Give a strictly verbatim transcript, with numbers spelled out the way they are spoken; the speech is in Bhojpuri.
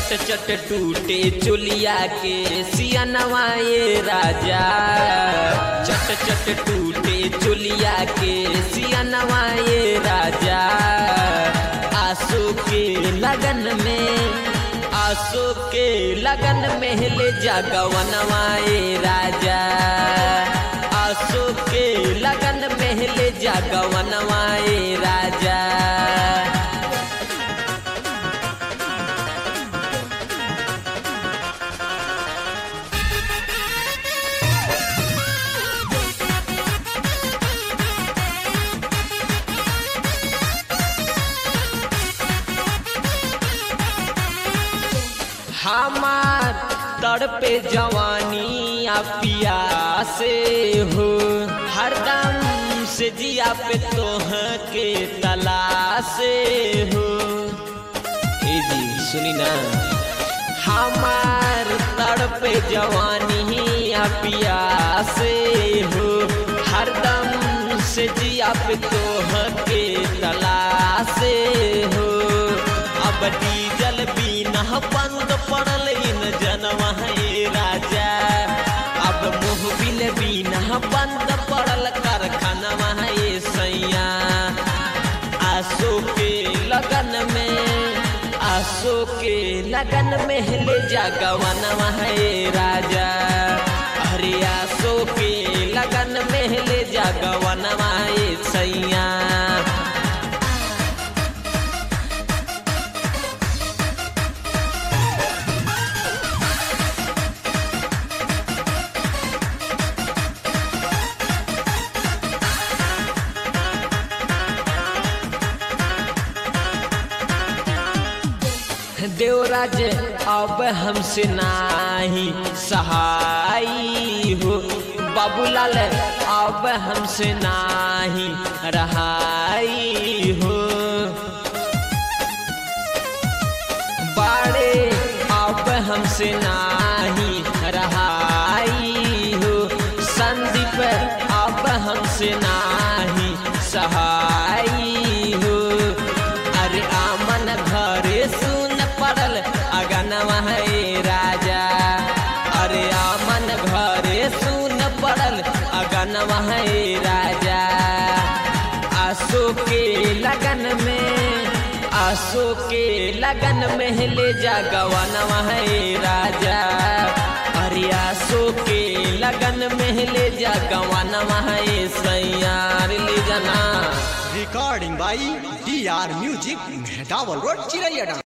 चट चट टूटे चुलिया के सियनवा ये राजा, चट चट टूटे चुलिया के सियनवा ये राजा। आंसू के लगन में, आंसू के लगन में ले जा गवनवा ये राजा, आंसू के लगन में ले जा गवनवा ये राजा। हमार तड़पे जवानी आ पिया से हो, हरदम से जिया पे तोह के तलाश हो। ए जी सुनी ना, हमार तड़पे जवानी आ पिया से हो, हरदम से जिया पे तोह के तलाश हो। अब डीजल बिना बंद पड़ल इन जनवा है राजा, अब मोहबिल बिना बंद पड़ल कारखानवा है सैया। आंसू के लगन में, आंसू के लगन में ले जा गवनवा है राजा, अरे आंसू के लगन में ले जा गवनवा है सैया। देवराज अब हमसे नाही सहाई हो, बाबूलाल अब हमसे नाही रहाई हो। बाड़े अब हमसे नाही रहाई हो, संदीप अब हमसे नाही सहाई हो। अरे आमन घरे सुन पड़ल अगनवा है राजा, अरे आमन घरे सुन पड़ल अगनवा है राजा। आंसू के लगन में, आंसू के लगन में ले जा गवनवा है राजा, अरे आंसू के लगन में ले जा गवनवा है सैया ले जाना। Recording by D R music, Mehtawal road, चिरैया।